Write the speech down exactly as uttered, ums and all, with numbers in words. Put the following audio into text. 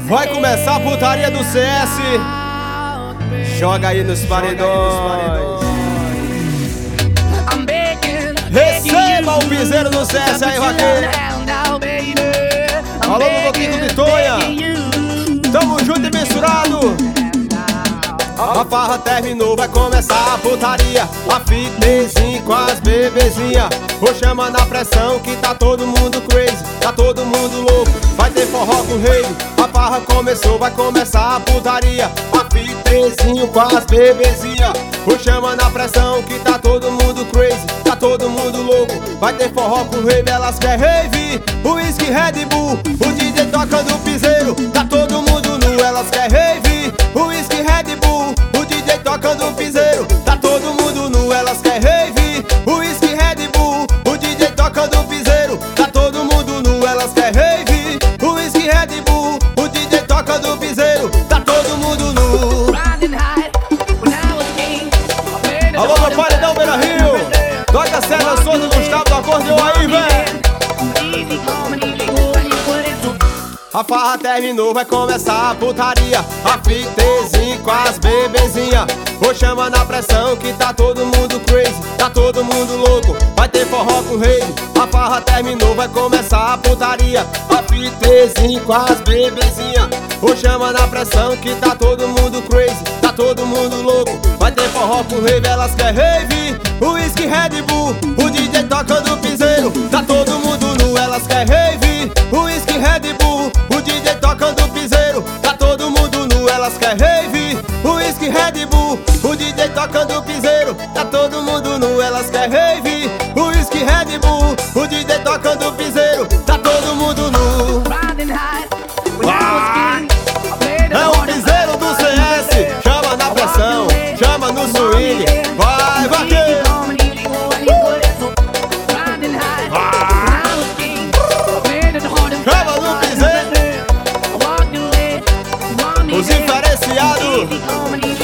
Vai começar a putaria do C S. Joga aí nos paredões. Receba o piseiro do C S aí, vaqueiro. Alô, meu Boquinho de Tonha. Tamo junto e mensurado. A farra terminou, vai começar a putaria. A fitezinha com as bebezinha. Vou chamar na pressão que tá todo mundo crazy, tá todo mundo louco. Vai ter forró com rei. A farra começou, vai começar a putaria. A fitezinha com as bebezinha. Vou chamar na pressão que tá todo mundo crazy, tá todo mundo louco. Vai ter forró com rave, elas quer rave. O whisky Red Bull, o D J tocando piseiro. Tá todo mundo nu, elas quer rave. O whisky Red Bull, o D J tocando piseiro. Tá todo mundo nu, elas quer rave. O whisky Red Bull, o D J tocando piseiro. Tá todo mundo nu, elas quer rave. O whisky Red Bull, o D J tocando piseiro. Tá todo mundo nu. Alô, meu paredão Beira Rio. Toca a César Souza do Gustavo do acordeão aí, véi. A farra terminou, vai começar a putaria. A fitezinha com as bebezinha. Vou chamar na pressão que tá todo mundo crazy, tá todo mundo louco. Vai ter forró com rave. A farra terminou, vai começar a putaria. A fitezinha com as bebezinha. Vou chamar na pressão que tá todo mundo crazy, tá todo mundo louco. Vai ter forró com rave, elas quer rave. O whisky Red Bull, o D J tocando piseiro. Tá todo mundo nu, elas quer rave. O whisky Red Bull, o D J tocando piseiro. Tá todo mundo nu, elas quer rave. O whisky Red Bull, o D J tocando piseiro. Tá todo mundo nu, elas quer rave. O whisky Red Bull, o D J tocando piseiro. Tá todo mundo nu. Vai. É o piseiro do C S. Chama na pressão, chama no swing. Vai, vaqueiro. Chama no piseiro. Os diferenciados.